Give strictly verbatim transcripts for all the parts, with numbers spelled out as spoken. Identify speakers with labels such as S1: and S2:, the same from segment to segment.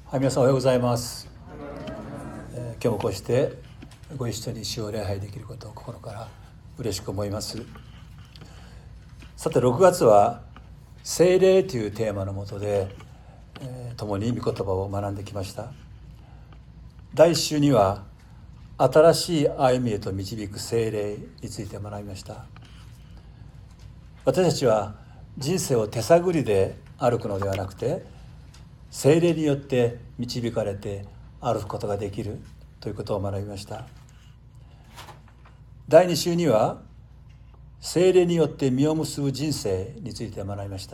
S1: はい、皆さんおはようございます、えー、今日もこうしてご一緒に主を礼拝できることを心から嬉しく思います。さてろくがつは聖霊というテーマのもとで、えー、共に御言葉を学んできました。第一週には新しい歩みへと導く聖霊について学びました。私たちは人生を手探りで歩くのではなくて、聖霊によって導かれて歩くことができるということを学びました。だいに週には聖霊によって実を結ぶ人生について学びました。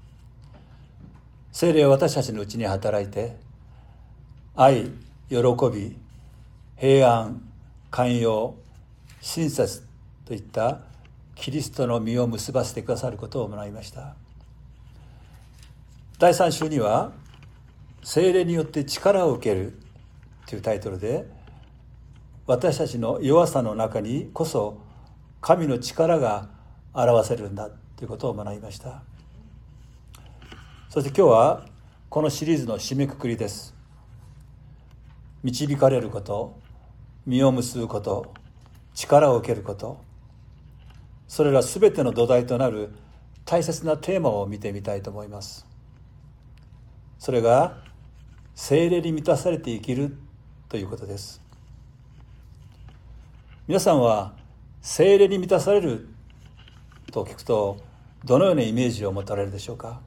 S1: 聖霊は私たちのうちに働いて、愛、喜び、平安、寛容、親切といったキリストの実を結ばせてくださることを学びました。だいさん週には聖霊によって力を受けるというタイトルで、私たちの弱さの中にこそ神の力が表せるんだということを学びました。そして今日はこのシリーズの締めくくりです。導かれること、実を結ぶこと、力を受けること、それらすべての土台となる大切なテーマを見てみたいと思います。それが聖霊に満たされて生きるということです。皆さんは聖霊に満たされると聞くとどのようなイメージを持たれるでしょうか。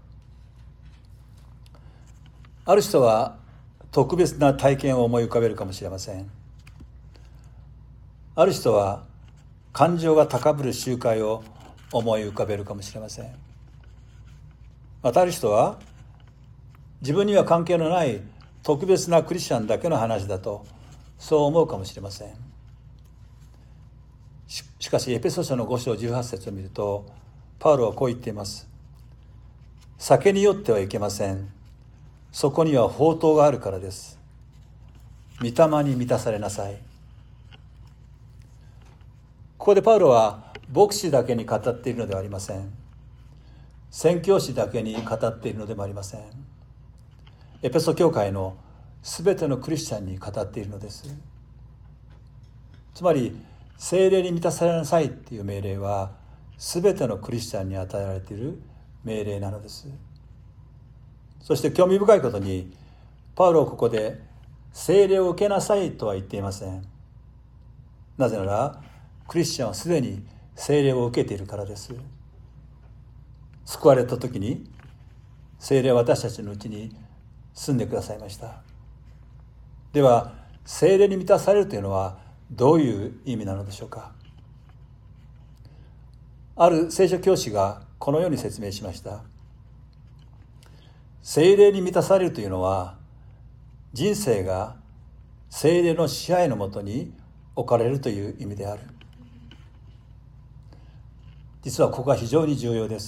S1: ある人は特別な体験を思い浮かべるかもしれません。ある人は感情が高ぶる集会を思い浮かべるかもしれません。またある人は自分には関係のない特別なクリスチャンだけの話だとそう思うかもしれません。 し, しかしエペソ書のご章じゅうはち節を見るとパウロはこう言っています。酒に酔ってはいけません。そこには法灯があるからです。御霊に満たされなさい。ここでパウロは牧師だけに語っているのではありません。宣教師だけに語っているのでもありません。エペソ教会のすべてのクリスチャンに語っているのです。つまり聖霊に満たされなさいという命令はすべてのクリスチャンに与えられている命令なのです。そして興味深いことにパウロはここで聖霊を受けなさいとは言っていません。なぜならクリスチャンはすでに聖霊を受けているからです。救われた時に聖霊は私たちのうちに住んでくださいました。では聖霊に満たされるというのはどういう意味なのでしょうか。ある聖書教師がこのように説明しました。聖霊に満たされるというのは人生が聖霊の支配のもとに置かれるという意味である。実はここが非常に重要です。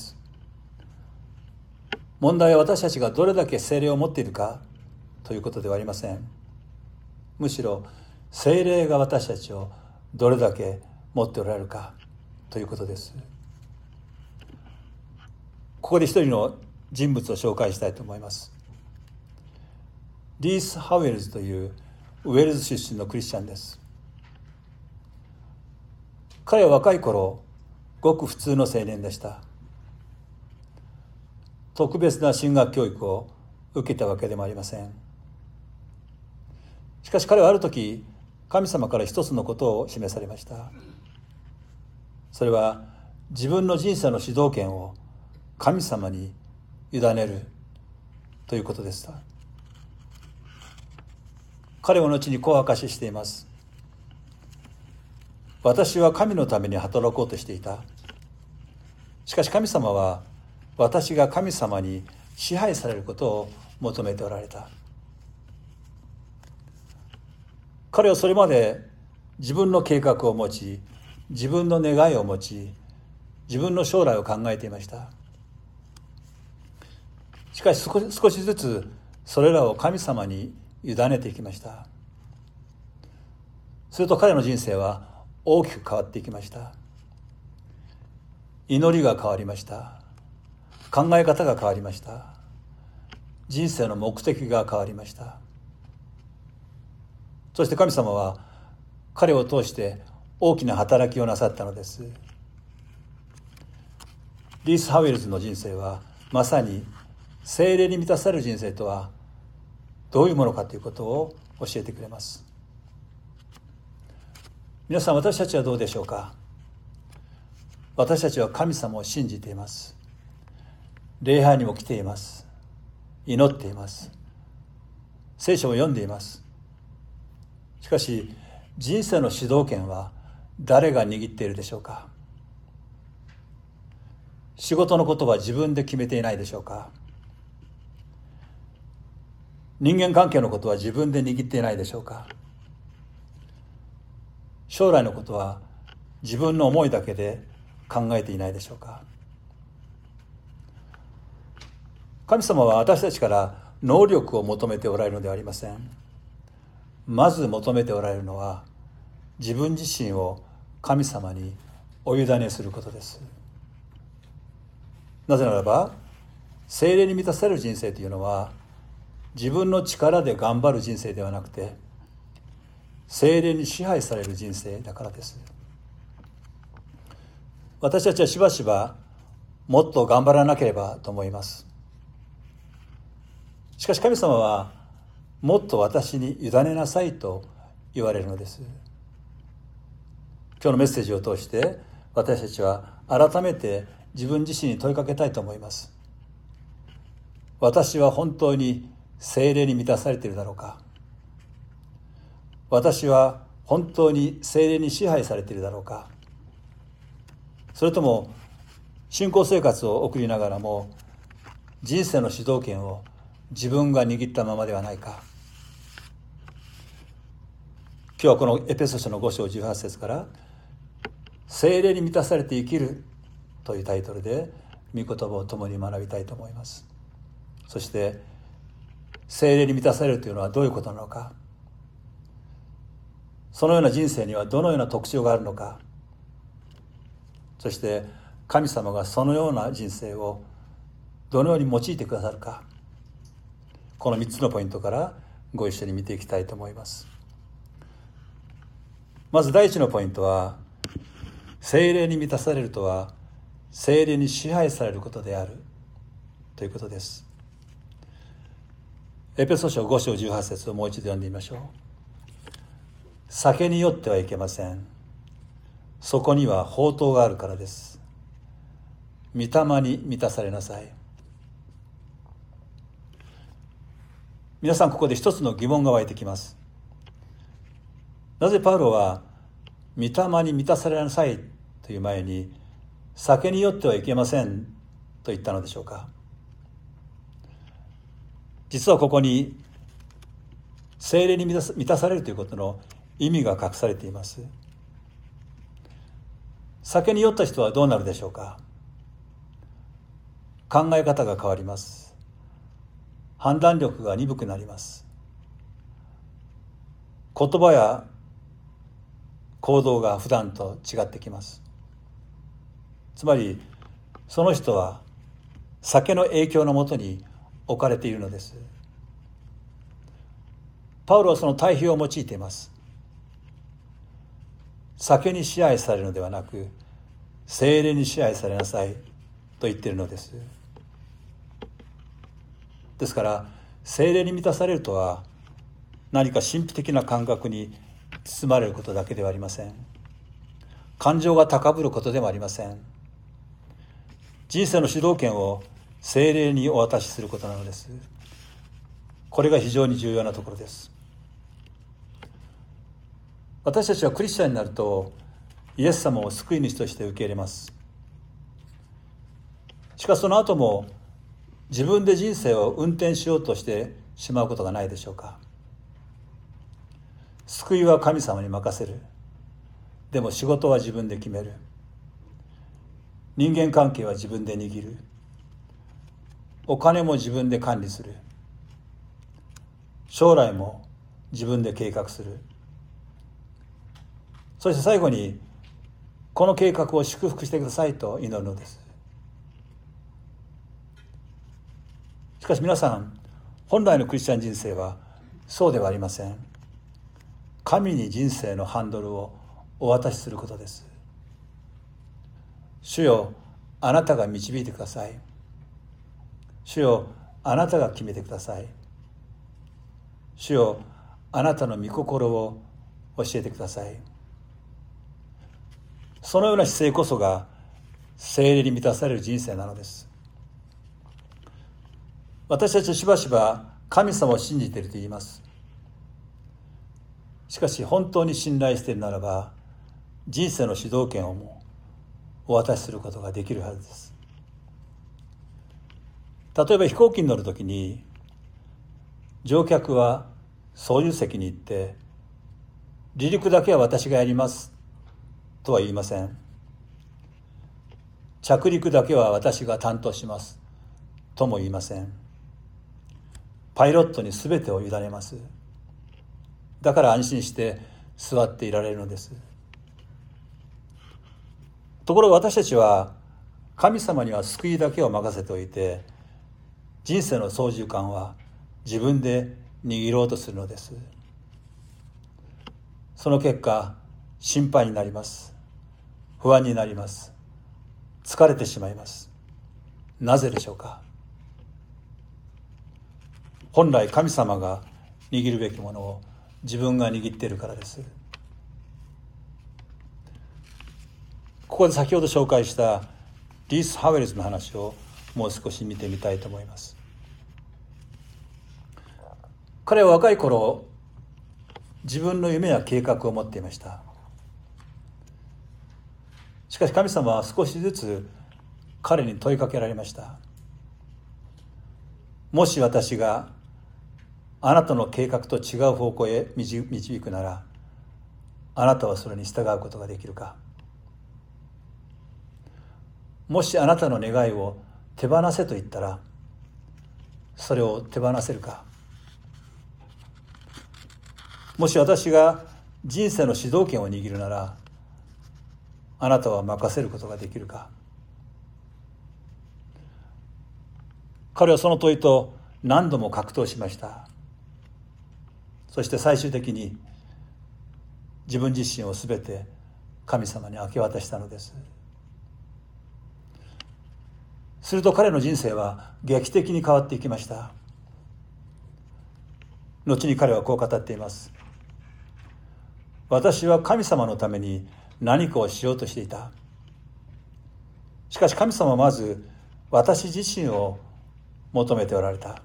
S1: 問題は私たちがどれだけ聖霊を持っているかということではありません。むしろ聖霊が私たちをどれだけ持っておられるかということです。ここで一人の人物を紹介したいと思います。リース・ハウェルズというウェールズ出身のクリスチャンです。彼は若い頃ごく普通の青年でした。特別な神学教育を受けたわけでもありません。しかし彼はある時神様から一つのことを示されました。それは自分の人生の主導権を神様に委ねるということでした。彼は後にこう明かししています。私は神のために働こうとしていた。しかし神様は私が神様に支配されることを求めておられた。彼はそれまで自分の計画を持ち、自分の願いを持ち、自分の将来を考えていました。しかし少し、少しずつそれらを神様に委ねていきました。すると彼の人生は大きく変わっていきました。祈りが変わりました。考え方が変わりました。 人生の目的が変わりました。そして神様は彼を通して大きな働きをなさったのです。リース・ハウェルズの人生はまさに聖霊に満たされる人生とはどういうものかということを教えてくれます。皆さん、私たちはどうでしょうか。私たちは神様を信じています。礼拝にも来ています。祈っています。聖書を読んでいます。しかし人生の主導権は誰が握っているでしょうか。仕事のことは自分で決めていないでしょうか。人間関係のことは自分で握っていないでしょうか。将来のことは自分の思いだけで考えていないでしょうか。神様は私たちから能力を求めておられるのではありません。まず求めておられるのは自分自身を神様にお委ねすることです。なぜならば聖霊に満たされる人生というのは自分の力で頑張る人生ではなくて聖霊に支配される人生だからです。私たちはしばしばもっと頑張らなければと思います。しかし神様はもっと私に委ねなさいと言われるのです。今日のメッセージを通して私たちは改めて自分自身に問いかけたいと思います。私は本当に聖霊に満たされているだろうか。私は本当に聖霊に支配されているだろうか。それとも信仰生活を送りながらも人生の主導権を自分が握ったままではないか。今日はこのエペソ書のご章じゅうはち節から聖霊に満たされて生きるというタイトルで御言葉を共に学びたいと思います。そして聖霊に満たされるというのはどういうことなのか、そのような人生にはどのような特徴があるのか、そして神様がそのような人生をどのように用いてくださるか、このみっつのポイントからご一緒に見ていきたいと思います。まず第一のポイントは、聖霊に満たされるとは聖霊に支配されることであるということです。エペソ書ご章じゅうはち節をもう一度読んでみましょう。酒に酔ってはいけません。そこには法灯があるからです。御霊に満たされなさい。皆さん、ここで一つの疑問が湧いてきます。なぜパウロは御霊に満たされなさいという前に酒に酔ってはいけませんと言ったのでしょうか。実はここに聖霊に満たされるということの意味が隠されています。酒に酔った人はどうなるでしょうか。考え方が変わります。判断力が鈍くなります。言葉や行動が普段と違ってきます。つまりその人は酒の影響のもとに置かれているのです。パウロはその対比を用いています。酒に支配されるのではなく聖霊に支配されなさいと言っているのです。ですから聖霊に満たされるとは何か神秘的な感覚に包まれることだけではありません。感情が高ぶることでもありません。人生の主導権を聖霊にお渡しすることなのです。これが非常に重要なところです。私たちはクリスチャンになるとイエス様を救い主として受け入れます。しかしその後も自分で人生を運転しようとしてしまうことがないでしょうか。救いは神様に任せる。でも仕事は自分で決める。人間関係は自分で握る。お金も自分で管理する。将来も自分で計画する。そして最後にこの計画を祝福してくださいと祈るのです。しかし皆さん、 本来のクリスチャン人生はそうではありません。神に人生のハンドルをお渡しすることです。主よ、あなたが導いてください。主よ、あなたが決めてください。主よ、あなたの御心を教えてください。そのような姿勢こそが聖霊に満たされる人生なのです。私たちはしばしば神様を信じていると言います。しかし本当に信頼しているならば、人生の主導権をもお渡しすることができるはずです。例えば飛行機に乗るときに、乗客は操縦席に行って、離陸だけは私がやりますとは言いません。着陸だけは私が担当しますとも言いません。パイロットに全てを委ねます。だから安心して座っていられるのです。ところが私たちは神様には救いだけを任せておいて、人生の操縦桿は自分で握ろうとするのです。その結果、心配になります。不安になります。疲れてしまいます。なぜでしょうか。本来神様が握るべきものを自分が握っているからです。ここで先ほど紹介したリース・ハウェルズの話をもう少し見てみたいと思います。彼は若い頃、自分の夢や計画を持っていました。しかし神様は少しずつ彼に問いかけられました。もし私があなたの計画と違う方向へ導くなら、あなたはそれに従うことができるか。もしあなたの願いを手放せと言ったら、それを手放せるか。もし私が人生の主導権を握るなら、あなたは任せることができるか。彼はその問いと何度も格闘しました。そして最終的に自分自身をすべて神様に明け渡したのです。すると彼の人生は劇的に変わっていきました。後に彼はこう語っています。私は神様のために何かをしようとしていた。しかし神様はまず私自身を求めておられた。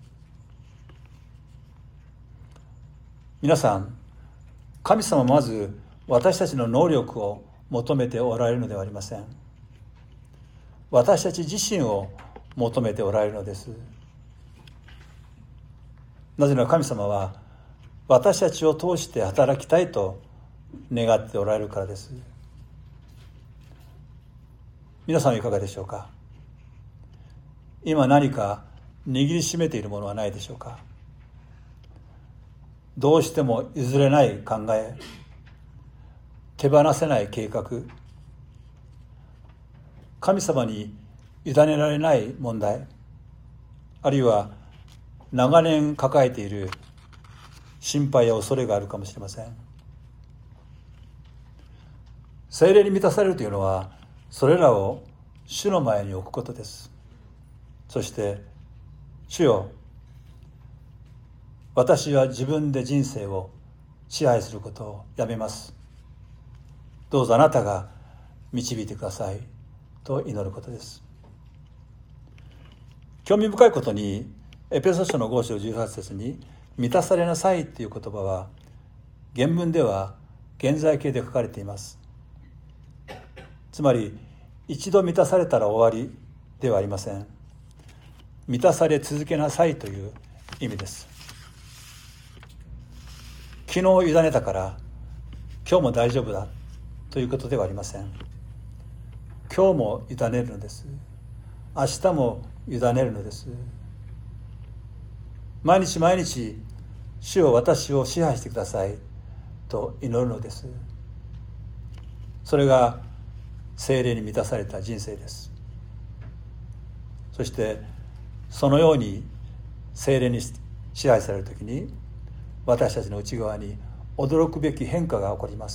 S1: 皆さん、神様はまず私たちの能力を求めておられるのではありません。私たち自身を求めておられるのです。なぜなら神様は私たちを通して働きたいと願っておられるからです。皆さんはいかがでしょうか。今何か握りしめているものはないでしょうか。どうしても譲れない考え、手放せない計画、神様に委ねられない問題、あるいは長年抱えている心配や恐れがあるかもしれません。聖霊に満たされるというのは、それらを主の前に置くことです。そして主よ、私は自分で人生を支配することをやめます。どうぞあなたが導いてくださいと祈ることです。興味深いことに、エペソ書のご章じゅうはち節に満たされなさいという言葉は、原文では現在形で書かれています。つまり一度満たされたら終わりではありません。満たされ続けなさいという意味です。昨日委ねたから今日も大丈夫だということではありません。今日も委ねるのです。明日も委ねるのです。毎日毎日、主よ私を支配してくださいと祈るのです。それが聖霊に満たされた人生です。そしてそのように聖霊に支配されるときに、私たちの内側に驚くべき変化が起こります。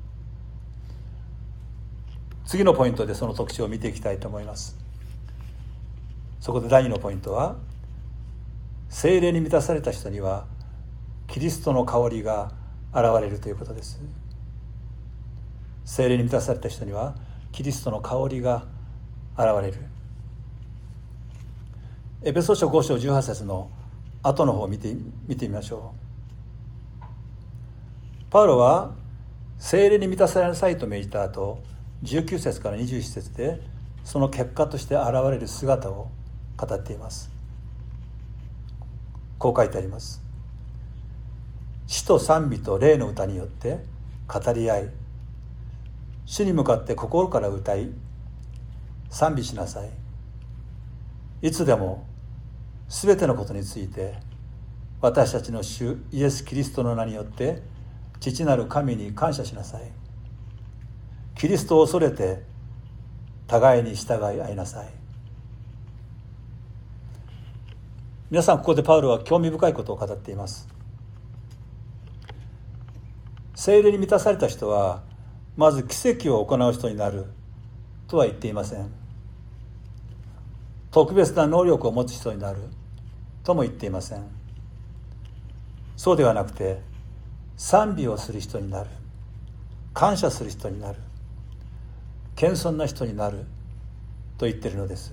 S1: 次のポイントでその特徴を見ていきたいと思います。そこで第二のポイントは、聖霊に満たされた人にはキリストの香りが現れるということです。聖霊に満たされた人にはキリストの香りが現れる。エペソ書ご章じゅうはち節の後の方を見て、見てみましょう。パウロは聖霊に満たされなさいと命じた後、じゅうきゅう節からにじゅういち節でその結果として現れる姿を語っています。こう書いてあります。詩と賛美と霊の歌によって語り合い、主に向かって心から歌い賛美しなさい。いつでもすべてのことについて私たちの主イエス・キリストの名によって父なる神に感謝しなさい。キリストを恐れて互いに従い合いなさい。皆さん、ここでパウロは興味深いことを語っています。聖霊に満たされた人はまず奇跡を行う人になるとは言っていません。特別な能力を持つ人になるとも言っていません。そうではなくて、賛美をする人になる、感謝する人になる、謙遜な人になると言っているのです。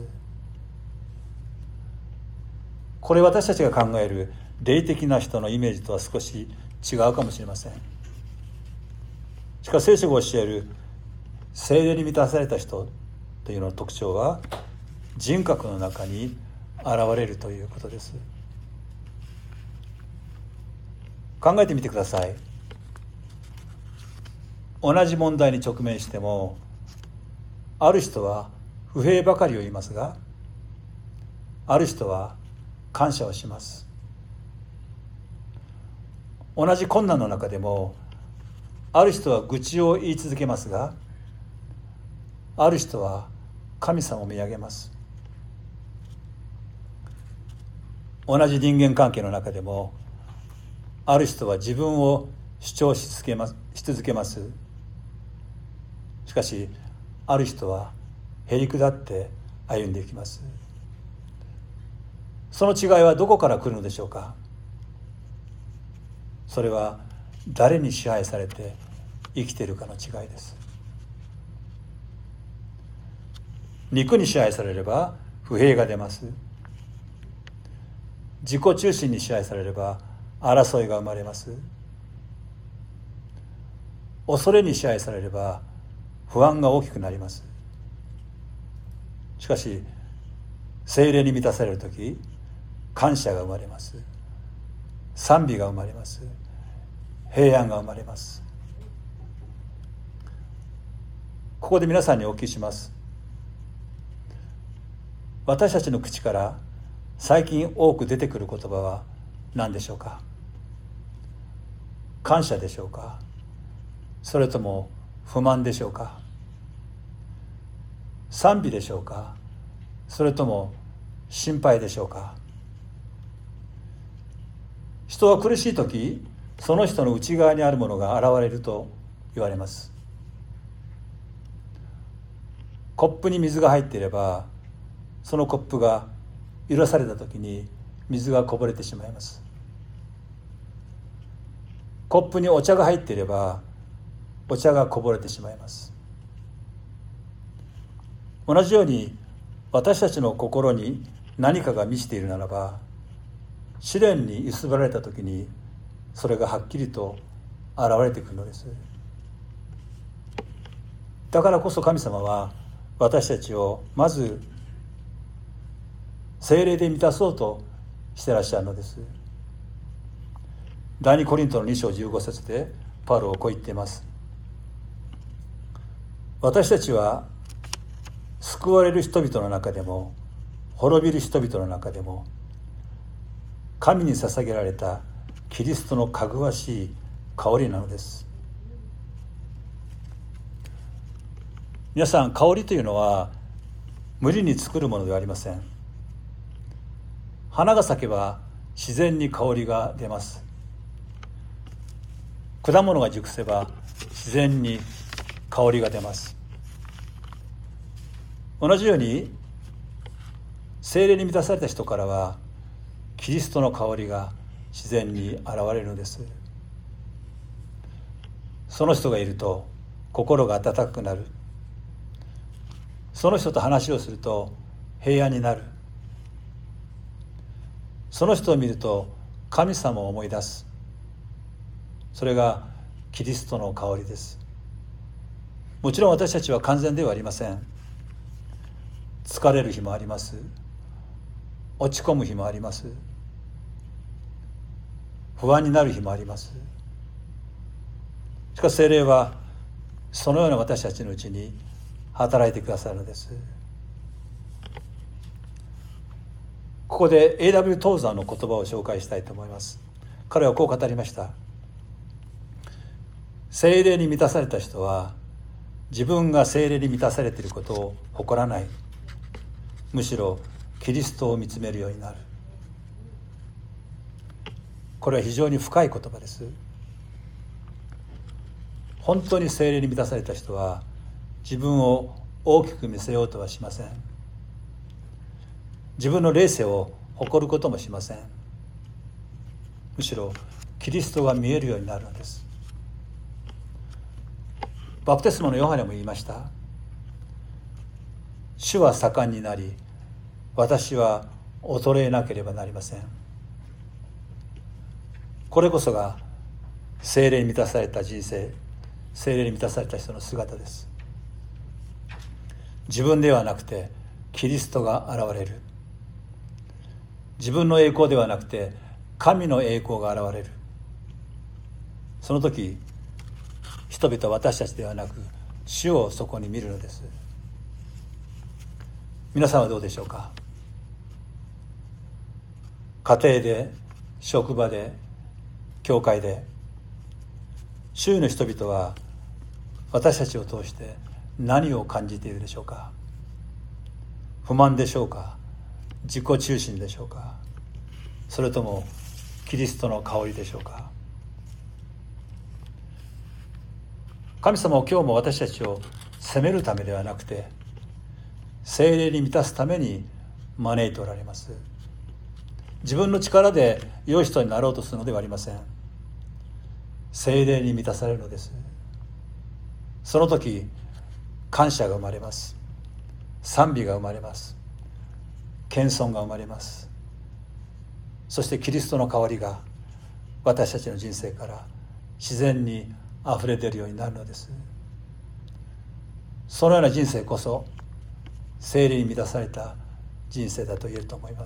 S1: これ、私たちが考える霊的な人のイメージとは少し違うかもしれません。しかし聖書が教える聖霊に満たされた人というのの特徴は、人格の中に現れるということです。考えてみてください。同じ問題に直面しても、ある人は不平ばかりを言いますが、ある人は感謝をします。同じ困難の中でも、ある人は愚痴を言い続けますが、ある人は神様を見上げます。同じ人間関係の中でも、ある人は自分を主張し続けます、し続けます。しかし、ある人はへりくだって歩んでいきます。その違いはどこから来るのでしょうか。それは誰に支配されて生きているかの違いです。肉に支配されれば不平が出ます。自己中心に支配されれば争いが生まれます。恐れに支配されれば不安が大きくなります。しかし、聖霊に満たされるとき、感謝が生まれます。賛美が生まれます。平安が生まれます。ここで皆さんにお聞きします。私たちの口から最近多く出てくる言葉は何でしょうか。感謝でしょうか、それとも不満でしょうか。賛美でしょうか、それとも心配でしょうか。人は苦しいとき、その人の内側にあるものが現れると言われます。コップに水が入っていれば、そのコップが揺らされたときに水がこぼれてしまいます。コップにお茶が入っていれば、お茶がこぼれてしまいます。同じように、私たちの心に何かが満ちているならば、試練に揺すぶられたときにそれがはっきりと現れてくるのです。だからこそ神様は私たちをまず聖霊で満たそうとしてらっしゃるのです。第二コリントのに章じゅうご節でパウロはこう言っています。私たちは救われる人々の中でも滅びる人々の中でも神に捧げられたキリストのかぐわしい香りなのです。皆さん、香りというのは無理に作るものではありません。 花が咲けば自然に香りが出ます。果物が熟せば自然に香りが出ます。同じように聖霊に満たされた人からはキリストの香りが自然に現れるのです。その人がいると心が温かくなる。その人と話をすると平安になる。その人を見ると神様を思い出す。それがキリストの香りです。もちろん私たちは完全ではありません。疲れる日もあります。落ち込む日もあります。不安になる日もあります。しかし聖霊はそのような私たちのうちに働いてくださるのです。ここで エーダブリュー トーザーの言葉を紹介したいと思います。彼はこう語りました。聖霊に満たされた人は自分が聖霊に満たされていることを誇らない。むしろキリストを見つめるようになる。これは非常に深い言葉です。本当に聖霊に満たされた人は自分を大きく見せようとはしません。自分の霊性を誇ることもしません。むしろキリストが見えるようになるのです。バプテスマのヨハネも言いました。主は盛んになり、私は衰えなければなりません。これこそが聖霊に満たされた人生、聖霊に満たされた人の姿です。自分ではなくてキリストが現れる。自分の栄光ではなくて神の栄光が現れる。その時人々は私たちではなく主をそこに見るのです。皆さんはどうでしょうか。家庭で、職場で、教会で、周囲の人々は私たちを通して何を感じているでしょうか。不満でしょうか。自己中心でしょうか。それともキリストの香りでしょうか。神様は今日も私たちを責めるためではなくて聖霊に満たすために招いておられます。自分の力で良い人になろうとするのではありません。聖霊に満たされるのです。その時感謝が生まれます。賛美が生まれます。謙遜が生まれます。そしてキリストの香りが私たちの人生から自然にあふれ出るようになるのです。そのような人生こそ聖霊に満たされた人生だと言えると思います。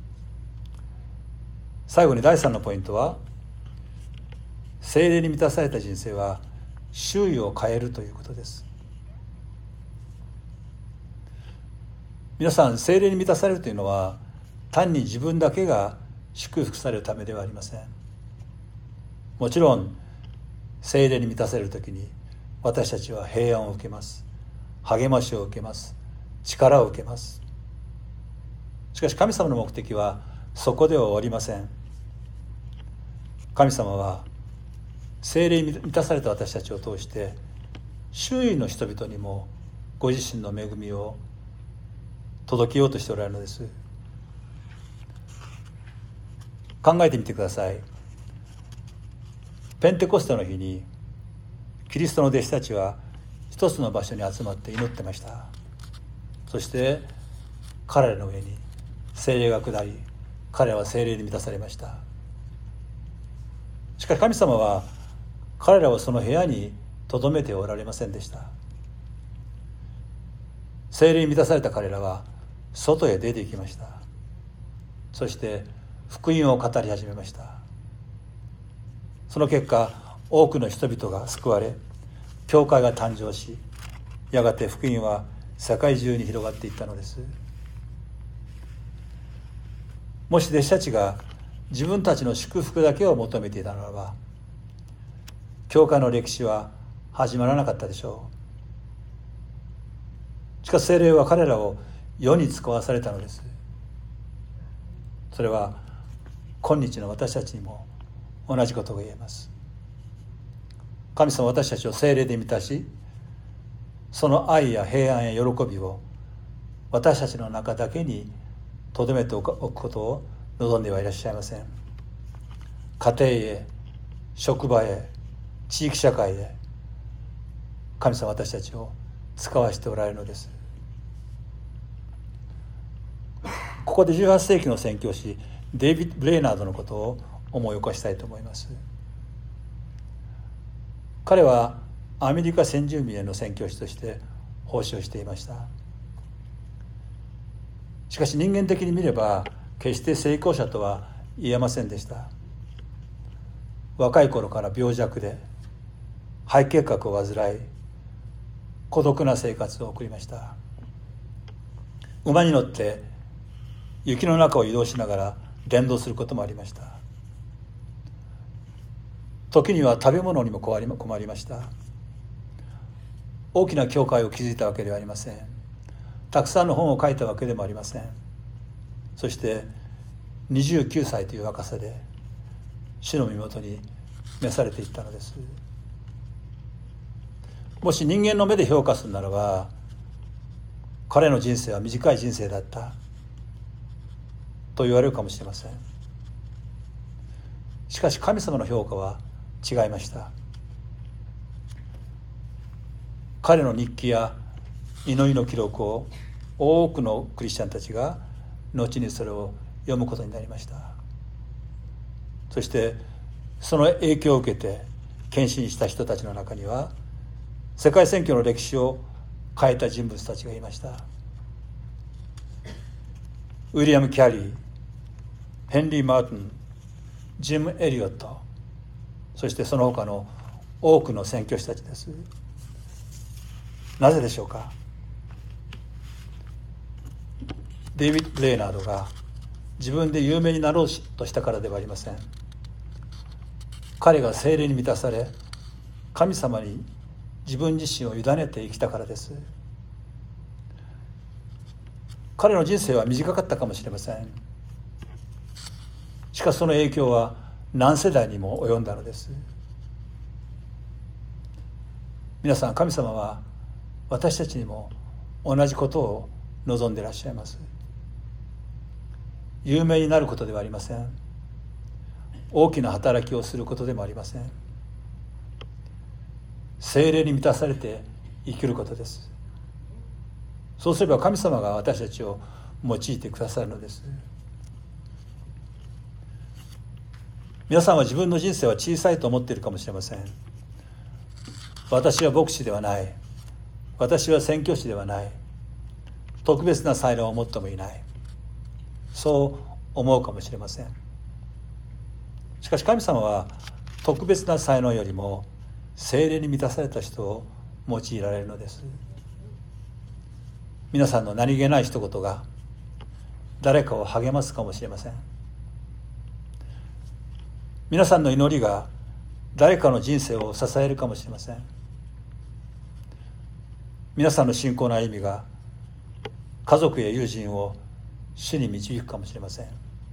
S1: 最後にだいさんのポイントは、聖霊に満たされた人生は周囲を変えるということです。皆さん、聖霊に満たされるというのは単に自分だけが祝福されるためではありません。もちろん聖霊に満たされるときに私たちは平安を受けます。励ましを受けます。力を受けます。しかし神様の目的はそこでは終わりません。神様は聖霊に満たされた私たちを通して周囲の人々にもご自身の恵みを届けようとしておられるのです。考えてみてください。ペンテコステの日にキリストの弟子たちは一つの場所に集まって祈ってました。そして彼らの上に聖霊が下り、彼らは聖霊に満たされました。しかし神様は彼らをその部屋に留めておられませんでした。聖霊に満たされた彼らは外へ出て行きました。そして福音を語り始めました。その結果、多くの人々が救われ、教会が誕生し、やがて福音は世界中に広がっていったのです。もし弟子たちが自分たちの祝福だけを求めていたならば、教会の歴史は始まらなかったでしょう。しかし聖霊は彼らを世に使わされたのです。そそれは今日の私たちにも同じことが言えます。神様は私たちを聖霊で満たし、その愛や平安や喜びを私たちの中だけに留めておくことを望んではいらっしゃいません。家庭へ、職場へ、地域社会へ、神様は私たちを使わせておられるのです。ここでじゅうはっせいきの宣教師デイビッド・ブレイナードのことを思い起こしたいと思います。彼はアメリカ先住民への宣教師として奉仕をしていました。しかし人間的に見れば決して成功者とは言えませんでした。若い頃から病弱で肺結核を患い、孤独な生活を送りました。馬に乗って雪の中を移動しながら伝道することもありました。時には食べ物にも困りました。大きな教会を築いたわけではありません。たくさんの本を書いたわけでもありません。そしてにじゅうきゅうさいという若さで主の身元に召されていったのです。もし人間の目で評価するならば、彼の人生は短い人生だったと言われるかもしれません。しかし神様の評価は違いました。彼の日記や祈りの記録を多くのクリスチャンたちが後にそれを読むことになりました。そしてその影響を受けて献身した人たちの中には、世界選挙の歴史を変えた人物たちがいました。ウィリアム・キャリー、ヘンリー・マーティン、ジム・エリオット、そしてその他の多くの宣教師たちです。なぜでしょうか。デイビッド・レイナードが自分で有名になろうとしたからではありません。彼が聖霊に満たされ、神様に自分自身を委ねて生きたからです。彼の人生は短かったかもしれません。しかしその影響は何世代にも及んだのです。皆さん、神様は私たちにも同じことを望んでいらっしゃいます。有名になることではありません。大きな働きをすることでもありません。聖霊に満たされて生きることです。そうすれば神様が私たちを用いてくださるのです。皆さんは自分の人生は小さいと思っているかもしれません。私は牧師ではない、私は宣教師ではない、特別な才能を持ってもいない、そう思うかもしれません。しかし神様は特別な才能よりも聖霊に満たされた人を用いられるのです。皆さんの何気ない一言が誰かを励ますかもしれません。皆さんの祈りが誰かの人生を支えるかもしれません。皆さんの信仰の歩みが家族や友人を主に導くかもしれません。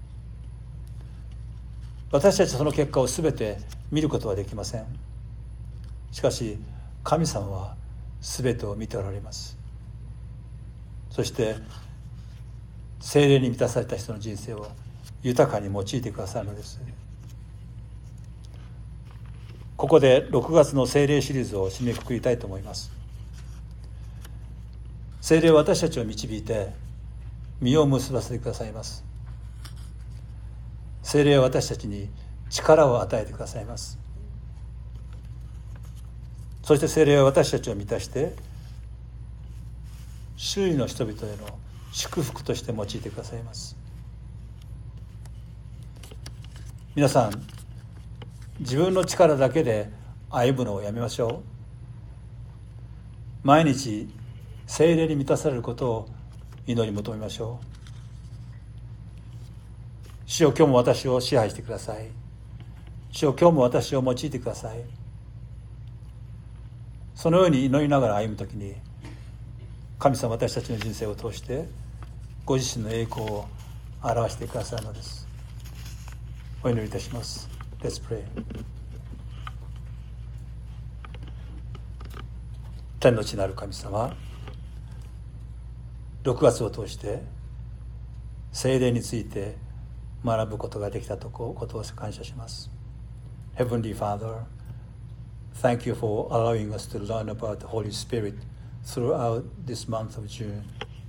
S1: 私たちはその結果を全て見ることはできません。しかし神様は全てを見ておられます。そして聖霊に満たされた人の人生を豊かに用いてくださるのです。ここでろくがつの聖霊シリーズを締めくくりたいと思います。聖霊は私たちを導いて実を結ばせてくださいます。聖霊は私たちに力を与えてくださいます。そして聖霊は私たちを満たして周囲の人々への祝福として用いてくださいます。皆さん、自分の力だけで歩むのをやめましょう。毎日聖霊に満たされることを祈り求めましょう。主よ、今日も私を支配してください。主よ、今日も私を用いてください。そのように祈りながら歩むときに、神様、私たちの人生を通してご自身の栄光を表してくださるのです。お祈りいたします。Let's pray. 天の地なる神様、ろくがつを通して聖霊について学ぶことができたことを感謝します。Heavenly Father, thank you for allowing us to learn about the Holy Spirit throughout this month of June.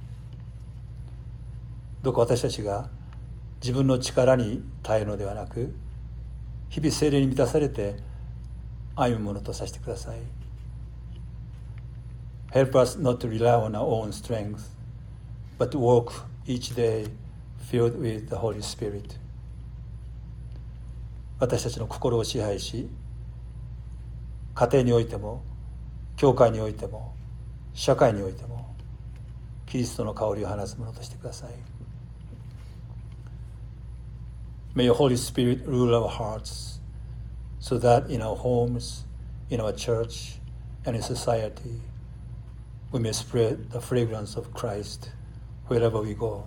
S1: どうか私たちが自分の力に耐えるのではなく、日々聖霊に満たされて歩むものとさせてください。Help us not to rely on our own strength, but to walk each day filled with the Holy Spirit. 私たちの心を支配し、家庭においても、教会においても、社会においても、キリストの香りを放つものとしてください。May your Holy Spirit rule our hearts, so that in our homes, in our church, and in society, we may spread the fragrance of Christ wherever we go.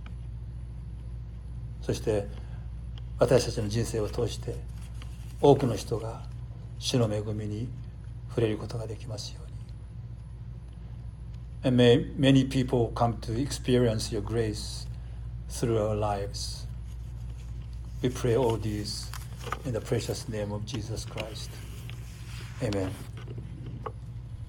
S1: そして私たちの人生を通して多くの人が主の恵みに触れることができますように。And may many people come to experience your grace through our lives. We pray all this in the precious name of Jesus Christ. Amen.